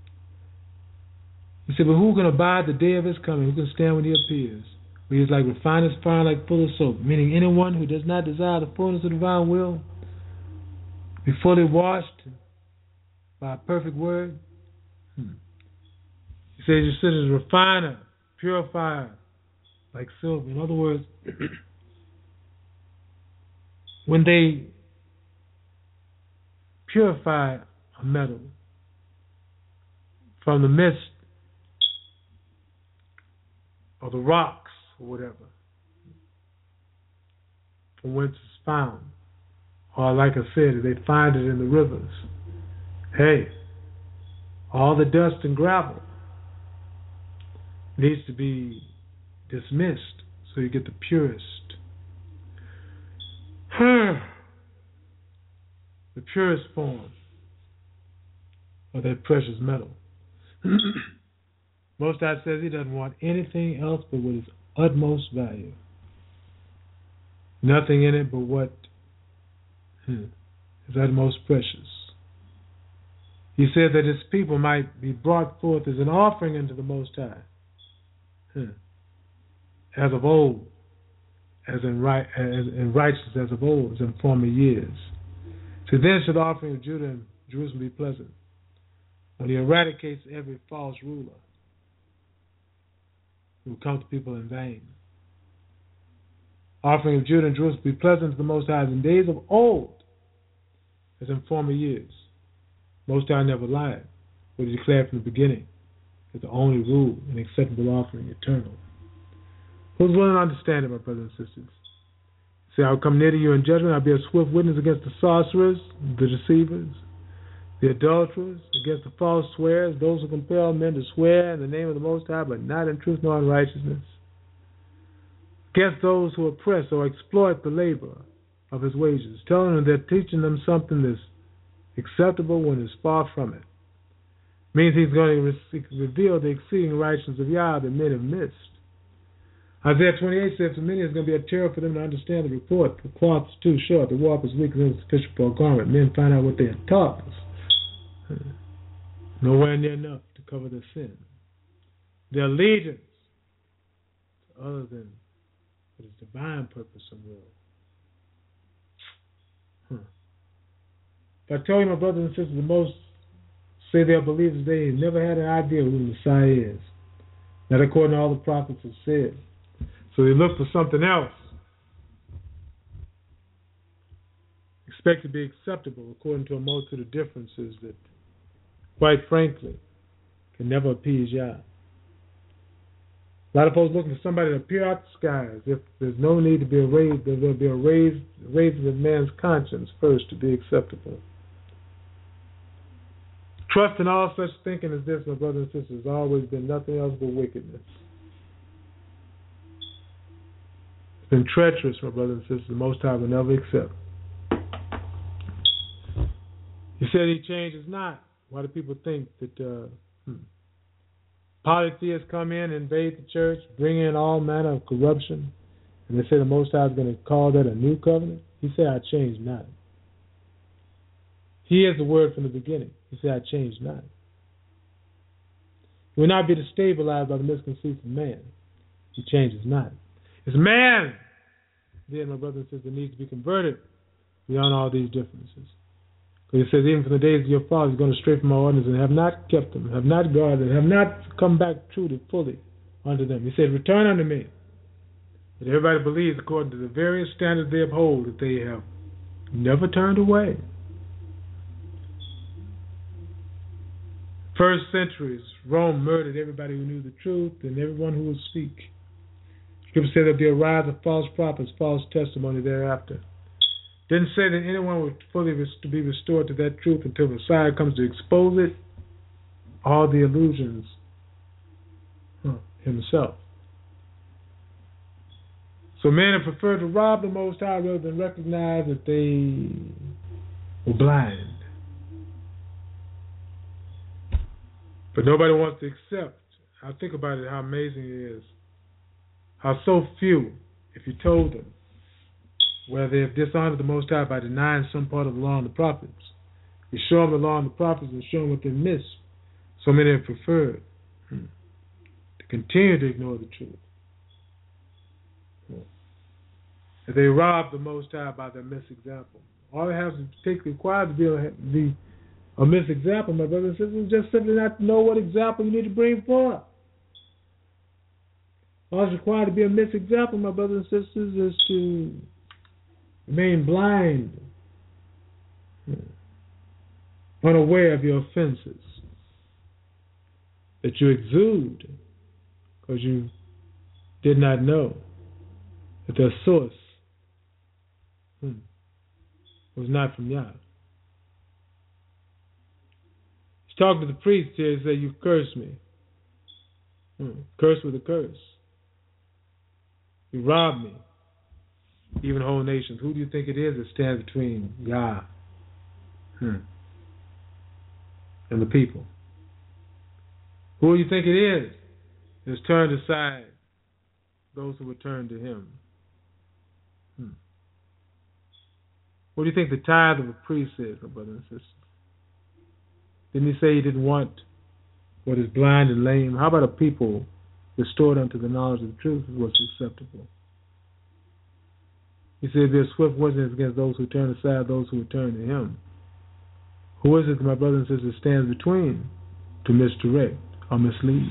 He said, but who can abide the day of his coming? Who can stand when he appears? For he is like refiner's fire, like full of soap. Meaning anyone who does not desire the fullness of the divine will, be fully washed by a perfect word. Hmm. He says, you sit as a refiner, purifier, like silver. In other words, when they purify a metal from the midst of the rocks or whatever, from whence it's found, or like I said, they find it in the rivers. Hey, all the dust and gravel needs to be dismissed so you get the purest. The purest form of that precious metal. Most High says he doesn't want anything else but what is utmost value. Nothing in it but what hmm, is utmost precious. He said that his people might be brought forth as an offering unto the Most High, hmm, as of old, as in, right, as in righteousness as of old, as in former years. So then should the offering of Judah and Jerusalem be pleasant, when he eradicates every false ruler who comes to people in vain. Offering of Judah and Jerusalem be pleasant to the Most High in days of old, as in former years. Most High never lied, but he declared from the beginning as the only rule and acceptable offering, eternal. Who's willing to understand it, my brothers and sisters? See, I'll come near to you in judgment. I'll be a swift witness against the sorcerers, the deceivers, the adulterers, against the false swearers, those who compel men to swear in the name of the Most High, but not in truth nor in righteousness, against those who oppress or exploit the labor of his wages, telling them they're teaching them something that's acceptable when it's far from it. Means he's going to re- reveal the exceeding righteousness of Yah that men have missed. Isaiah twenty-eight says, for many it's going to be a terror for them to understand the report. The cloth is too short, the warp is weak, and insufficient for a garment. Men find out what they are taught. Nowhere near enough to cover their sin. Their allegiance to other than what is divine purpose and will. Huh. If I tell you, my brothers and sisters, the most say they are believers, they never had an idea who the Messiah is. Not according to all the prophets have said. So they look for something else. Expect to be acceptable according to a multitude of differences that, quite frankly, can never appease Yah. A lot of folks looking for somebody to appear out the sky as if there's no need to be a raised, there'll be a raised, raising of man's conscience first to be acceptable. Trust in all such thinking as this, my brothers and sisters, has always been nothing else but wickedness. It's been treacherous, my brothers and sisters, the Most High will never accept. He said he changes not. Why do people think that uh, hmm, polytheists come in, invade the church, bring in all manner of corruption, and they say the Most High is going to call that a new covenant? He said, I change not. He is the word from the beginning. He said, I change not. He will not be destabilized by the misconceits of man. He changes not. It's man, then, my brother and sister, needs to be converted beyond all these differences. Because he says, even from the days of your fathers, going to stray from my ordinances and have not kept them, have not guarded, have not come back truly, fully unto them. He said, return unto me. That everybody believes according to the various standards they uphold, that they have never turned away. First centuries, Rome murdered everybody who knew the truth and everyone who would speak. Scripture said that there arise of false prophets, false testimony thereafter. Didn't say that anyone would fully to be restored to that truth until Messiah comes to expose it, all the illusions huh, himself. So men have preferred to rob the Most High rather than recognize that they were blind. But nobody wants to accept. I think about it, how amazing it is. How so few, if you told them, where they have dishonored the Most High by denying some part of the law and the prophets. You show them the law and the prophets and show them what they missed. So many have preferred hmm, to continue to ignore the truth. Hmm. And they rob the Most High by their misexample. All they have to take required to be a, be a misexample, my brothers and sisters, is just simply not to know what example you need to bring forth. All that's required to be a misexample, my brothers and sisters, is to remain blind, unaware of your offenses that you exude because you did not know that their source hmm, was not from Yah. He's talking to the priest here. He said, you cursed me. Hmm. Curse with a curse. You robbed me. Even whole nations. Who do you think it is that stands between Yah hmm, and the people? Who do you think it is that has turned aside those who return to him? Hmm. What do you think the tithe of a priest is, my brothers and sisters? Didn't he say he didn't want what is blind and lame? How about a people restored unto the knowledge of the truth is what's acceptable? He said there's swift witness against those who turn aside, those who return to him. Who is it, my brothers and sisters, stands between to misdirect or mislead?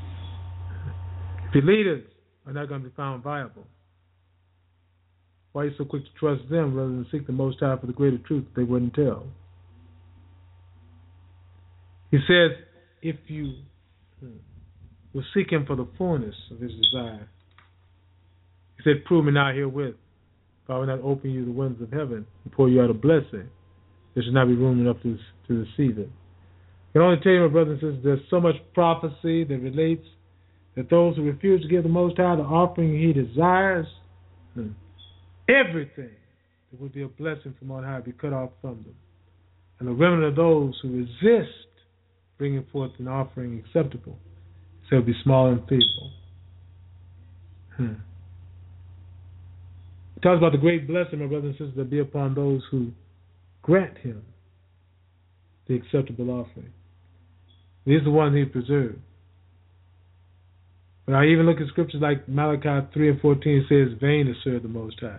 If your leaders are not going to be found viable, why are you so quick to trust them rather than seek the Most High for the greater truth that they wouldn't tell? He says, if you will seek him for the fullness of his desire, he said, prove me now herewith, if I will not open you the windows of heaven and pour you out a blessing, there should not be room enough to to receive it. I can only tell you, my brothers and sisters, there's so much prophecy that relates that those who refuse to give the Most High the offering He desires, everything that would be a blessing from on high be cut off from them. And the remnant of those who resist bringing forth an offering acceptable shall be small and feeble. Hmm. It talks about the great blessing, my brothers and sisters, that be upon those who grant Him the acceptable offering. These are the ones He preserved. But I even look at scriptures like Malachi three and fourteen says, vain to serve the Most High.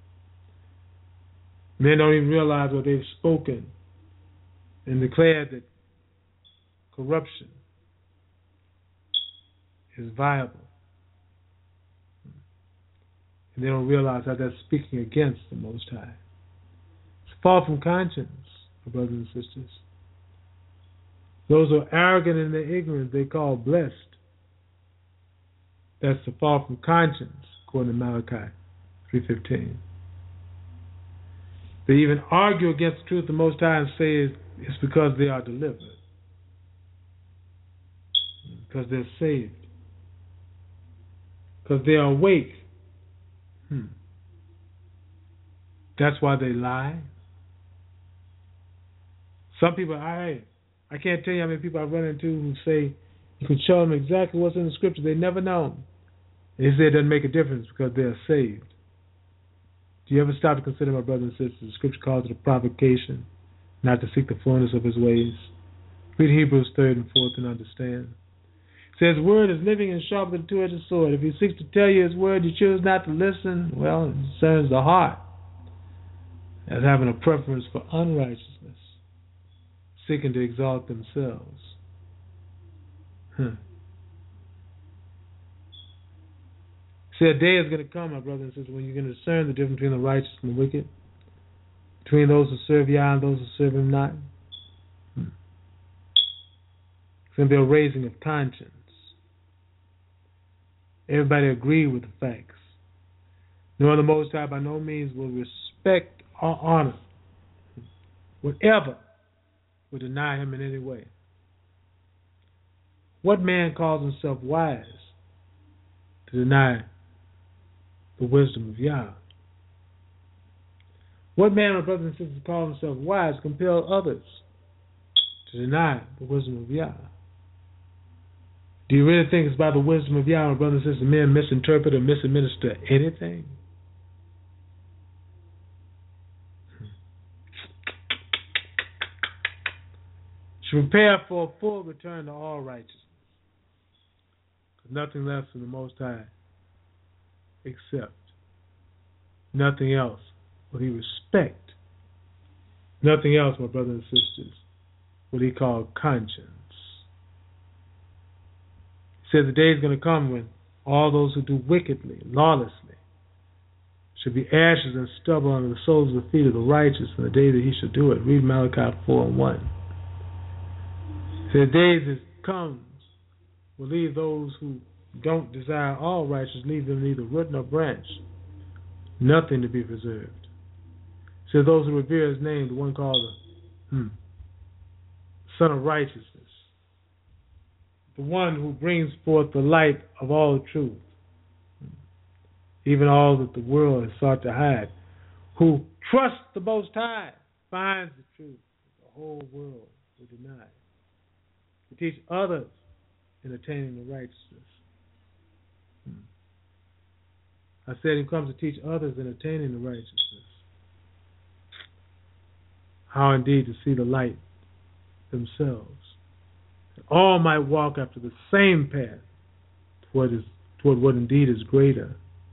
Men don't even realize what they've spoken and declared that corruption is viable. And they don't realize how that's speaking against the Most High. It's far from conscience, my brothers and sisters. Those who are arrogant in their ignorance, they call blessed. That's the fall from conscience, according to Malachi three fifteen. They even argue against the truth of the Most High and say it's because they are delivered, because they're saved, because they are awake. Hmm. That's why they lie. Some people, I I can't tell you how many people I've run into who say you can show them exactly what's in the scripture they never known. And they say it doesn't make a difference because they are saved. Do you ever stop to consider, my brothers and sisters, the scripture calls it a provocation, not to seek the fullness of His ways? Read Hebrews third and fourth and understand. It says, word is living and sharper than a two-edged sword. If He seeks to tell you His word, you choose not to listen, well, it concerns the heart as having a preference for unrighteousness, seeking to exalt themselves. Huh. See, a day is going to come, my brothers and sisters, when you're going to discern the difference between the righteous and the wicked, between those who serve Yah and those who serve Him not. Hmm. It's going to be a raising of conscience. Everybody agree with the facts. Knowing the Most High by no means will respect or honor whatever would deny Him in any way. What man calls himself wise to deny the wisdom of Yah? What man, my brothers and sisters, calls himself wise to compel others to deny the wisdom of Yah? Do you really think it's by the wisdom of Yah, my brothers and sisters, men misinterpret or misadminister anything? Should prepare for a full return to all righteousness. Nothing less than the Most High except nothing else will He respect. Nothing else, my brothers and sisters, will He call conscience. He says the day is going to come when all those who do wickedly, lawlessly, should be ashes and stubble under the soles of the feet of the righteous in the day that He shall do it. Read Malachi four and one. The days that comes will leave those who don't desire all righteousness, leave them neither root nor branch, nothing to be preserved. So those who revere His name, the one called the hmm, Son of Righteousness, the one who brings forth the light of all the truth, even all that the world has sought to hide, who trusts the Most High, finds the truth that the whole world will deny. To teach others in attaining the righteousness. Hmm. I said He comes to teach others in attaining the righteousness. How indeed to see the light themselves. That all might walk after the same path toward, is, toward what indeed is greater.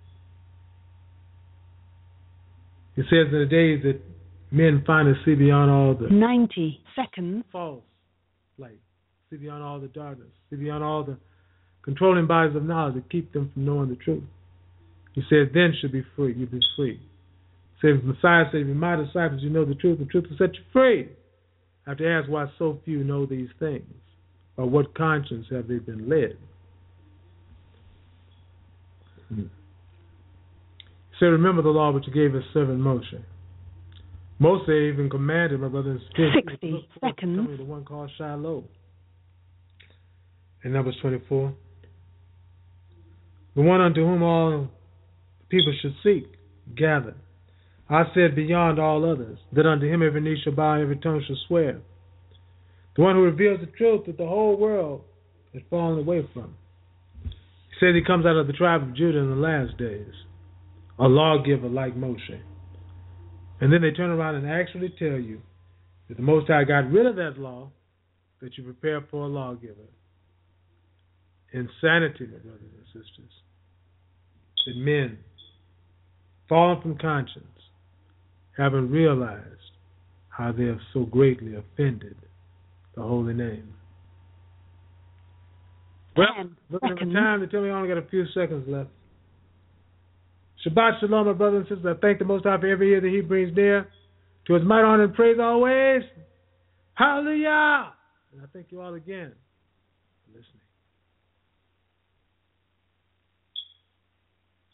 It says in the days that men finally see beyond all the ninety seconds false light. See beyond all the darkness. See beyond all the controlling bodies of knowledge that keep them from knowing the truth. He said, then should be free. You'll be free. He said, Messiah said, if you're my disciples, you know the truth. The truth will set you free. I have to ask why so few know these things. Or what conscience have they been led? Hmm. He said, remember the law which you gave His servant Moshe. Moses even commanded, my brothers and sisters, sixty seconds. the one called Shiloh. In Numbers twenty-four, the one unto whom all people should seek, gather. I said beyond all others, that unto him every knee shall bow, every tongue shall swear. The one who reveals the truth that the whole world has fallen away from. He says he comes out of the tribe of Judah in the last days, a lawgiver like Moshe. And then they turn around and actually tell you that the Most High got rid of that law, that you prepare for a lawgiver. Insanity, my brothers and sisters. That men, fallen from conscience, haven't realized how they have so greatly offended the holy name. Well, looking at the time, they tell me I only got a few seconds left. Shabbat shalom, my brothers and sisters. I thank the Most High for every year that He brings near to His might, honor, and praise always. Hallelujah! And I thank you all again for listening.